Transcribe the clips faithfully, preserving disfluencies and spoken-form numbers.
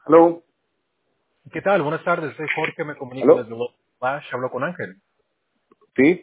Hello. ¿Qué tal? Buenas tardes, soy Jorge, me comunico ¿Aló? desde Los Flash, hablo con Ángel. Sí.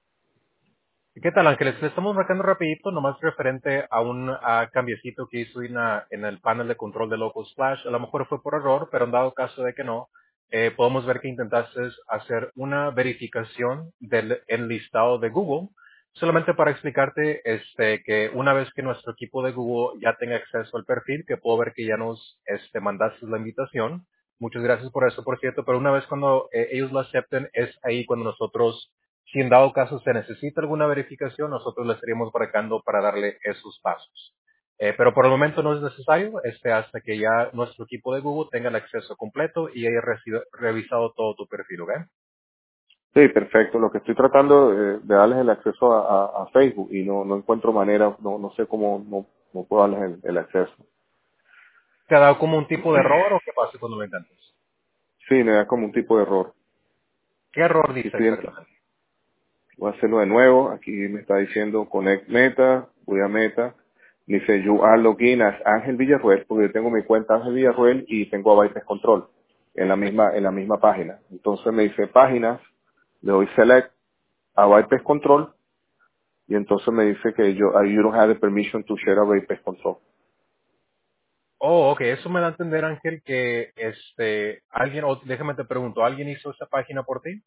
¿Qué tal, Ángeles? Le estamos marcando rapidito, nomás referente a un a cambiecito que hizo en, la- en el panel de control de Locals Flash. A lo mejor fue por error, pero en dado caso de que no, eh, podemos ver que intentaste hacer una verificación del enlistado de Google, solamente para explicarte este, que una vez que nuestro equipo de Google ya tenga acceso al perfil, que puedo ver que ya nos este, mandaste la invitación. Muchas gracias por eso, por cierto, pero una vez cuando eh, ellos lo acepten, es ahí cuando nosotros si en dado caso se necesita alguna verificación, nosotros le estaríamos marcando para darle esos pasos. Eh, pero por el momento no es necesario, este, hasta que ya nuestro equipo de Google tenga el acceso completo y haya recibido- revisado todo tu perfil, ¿ok? Sí, perfecto. Lo que estoy tratando eh, de darles el acceso a, a- a Facebook y no, no encuentro manera, no, no sé cómo no, no puedo darles el, el acceso. ¿Te ha dado como un tipo de error o qué pasa cuando lo intentas? Sí, me da como un tipo de error. ¿Qué error Aquí dice estoy en- exactamente? voy a hacerlo de nuevo. Aquí me está diciendo Connect Meta, voy a Meta. Dice You are login as Ángel Villarruel, porque yo tengo mi cuenta Ángel Villarruel y tengo a Bytes Control en la misma en la misma página. Entonces me dice páginas, le doy Select a Bytes Control y entonces me dice que yo, uh, you don't have the permission to share a vape pest control. Oh, ok, eso me da a entender, Ángel, que este, alguien, o déjame te pregunto, ¿alguien hizo esta página por ti?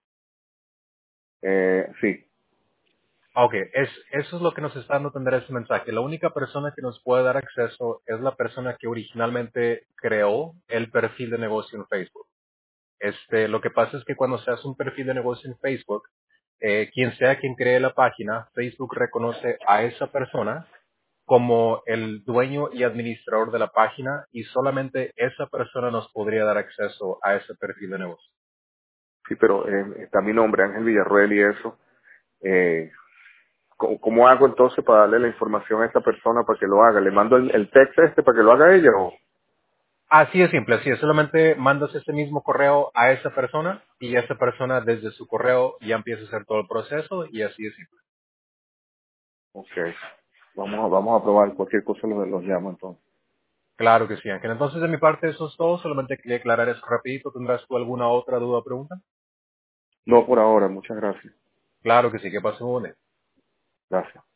Eh, sí, Ah, Ok, es, eso es lo que nos está dando a entender ese mensaje. La única persona que nos puede dar acceso es la persona que originalmente creó el perfil de negocio en Facebook. Este, lo que pasa es que cuando se hace un perfil de negocio en Facebook, eh, quien sea quien cree la página, Facebook reconoce a esa persona como el dueño y administrador de la página y solamente esa persona nos podría dar acceso a ese perfil de negocio. sí, pero eh, está mi nombre, Ángel Villarruel y eso. Eh, ¿cómo, cómo hago entonces para darle la información a esta persona para que lo haga? ¿Le mando el, el texto este para que lo haga ella o? Así es simple, así es. Solamente mandas ese mismo correo a esa persona y esa persona desde su correo ya empieza a hacer todo el proceso y así es simple. Ok, vamos, a- vamos a probar cualquier cosa los, los llamo entonces. Claro que sí, Ángel. Entonces de mi parte eso es todo. Solamente quería aclarar eso rapidito. ¿Tendrás tú alguna otra duda o pregunta? No por ahora, muchas gracias. Claro que sí, que pase un buen día. Gracias.